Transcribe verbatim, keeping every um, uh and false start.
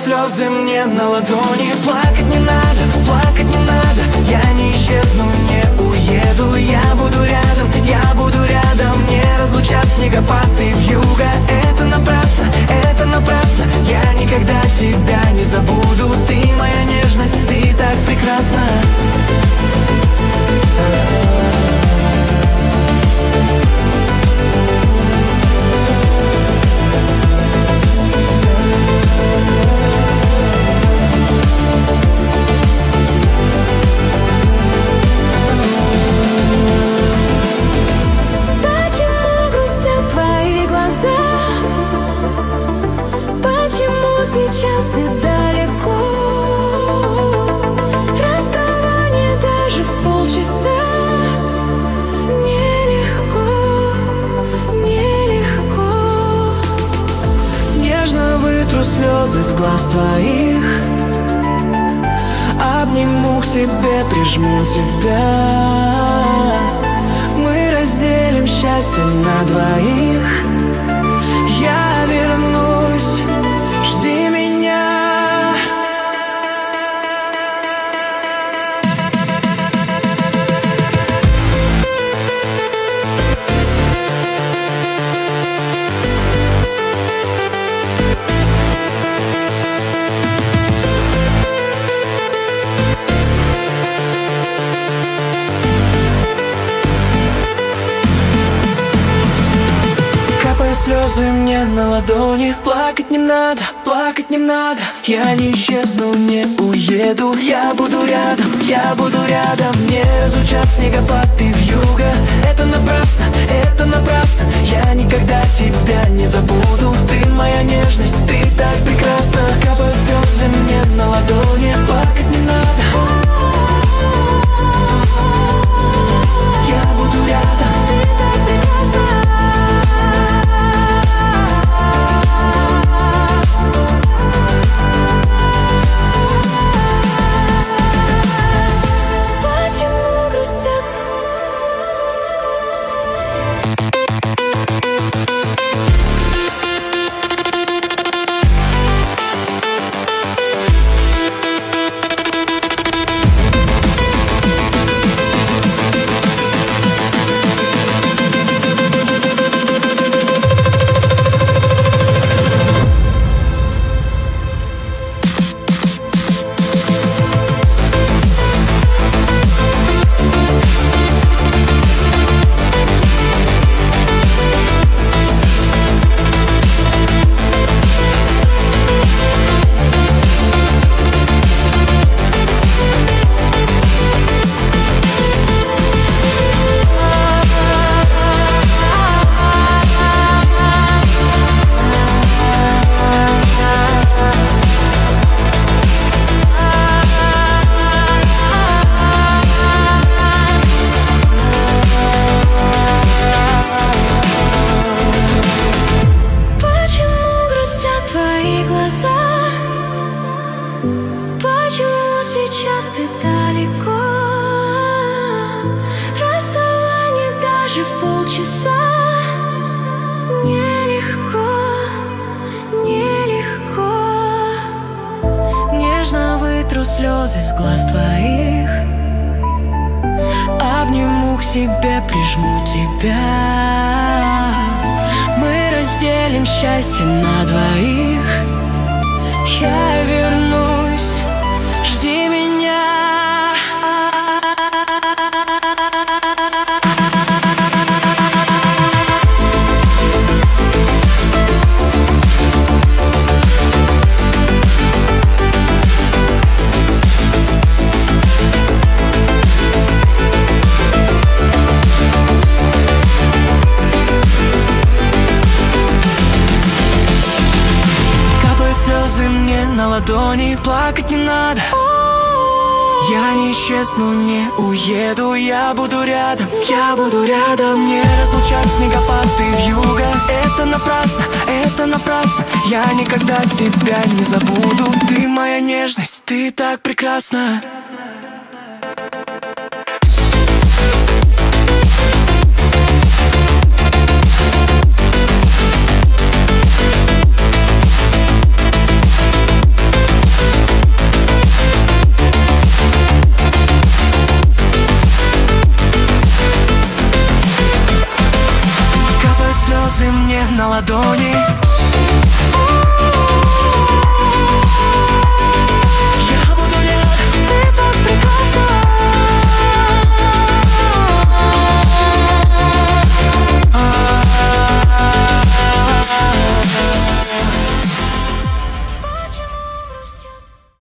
слезы мне на ладони. Плакать не надо, плакать не надо. Я не исчезну, не уеду. Я буду рядом, я буду рядом. Не разлучат снегопады вьюга. Это напрасно, это напрасно. Я никогда тебя не забуду. Ты моя нежность, ты так прекрасна. Сейчас ты далеко, расставание даже в полчаса. Нелегко, нелегко. Нежно вытру слезы с глаз твоих, обниму к себе, прижму тебя. Мы разделим счастье на двоих. Я вернусь, жди меня. Капают слезы мне на ладони. Плакать не надо, плакать не надо. Я не исчезну, не уеду. Я буду рядом, я буду рядом. Не разлучат снегопады вьюга. Это напрасно, это напрасно. Я никогда тебя не забуду. Ты моя нежность, ты так прекрасна. Капают слезы мне на ладони. Плакать не надо. Я буду рядом. Почему сейчас ты далеко? Расставание даже в полчаса. Нелегко, нелегко. Нежно вытру слезы с глаз твоих, обниму к себе, прижму тебя. Мы разделим счастье на двоих. Я вернусь, жди меня. На ладони, плакать не надо. Я не исчезну, не уеду. Я буду рядом, я буду рядом. Не разлучат снегопады вьюга. Это напрасно, это напрасно. Я никогда тебя не забуду. Ты моя нежность, ты так прекрасна. слезы мне на ладони.